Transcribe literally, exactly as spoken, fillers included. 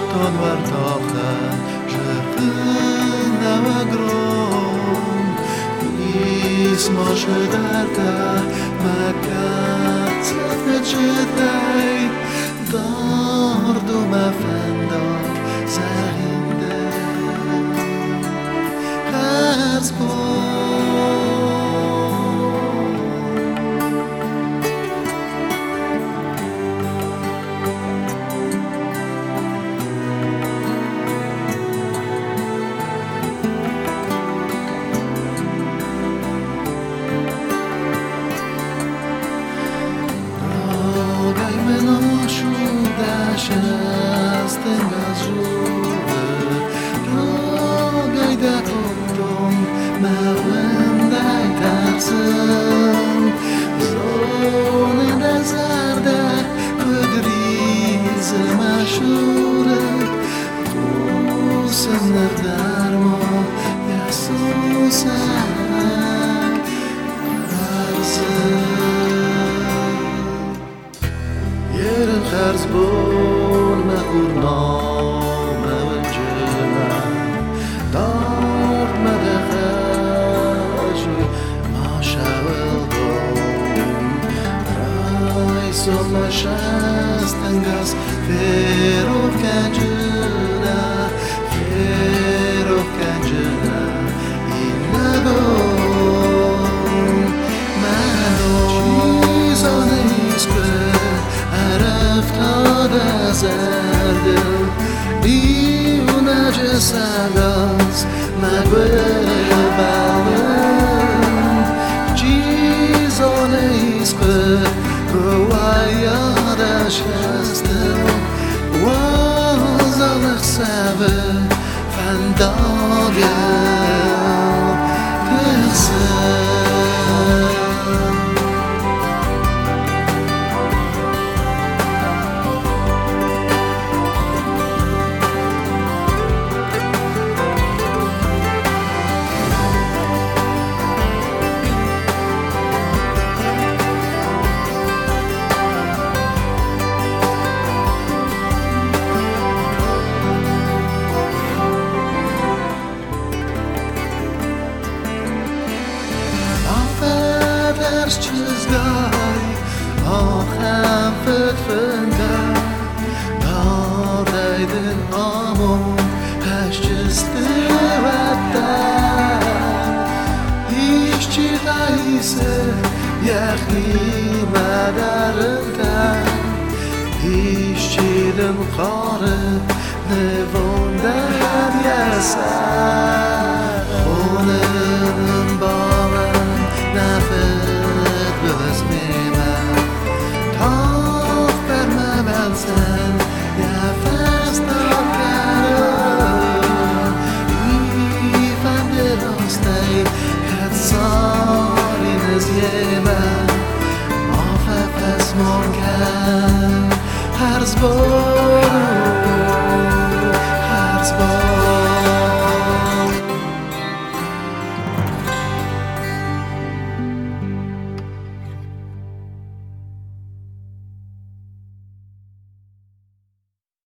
Tonvar tochen Jefina grom Is moshe darta Makat Zetvedjedei Dardu mafendok Zahinde Herzbog Şesten gazur Rogay da kodom Mevendai tarzın Zone da zarda Kudriz maşure Tusenler darmo Yasusak Tarzın Yerin tarz bol مخورنام وجهم دار مدخشی ما شولدم رئیس و مشستنگاز فروف کنجنا فروف کنجنا این نگم من چیزا نیست که افتاده زردم دیونه جسالات مگوی بالم چیزا نیست که روایادش هستم وازالخ سبه فنداگم تخسم Çizgay Aham fıtfında Dağdaydın amon Heşçizdi vatta İşçi gayse Yakni madarında İşçilim qarib Nevondan yasa Onu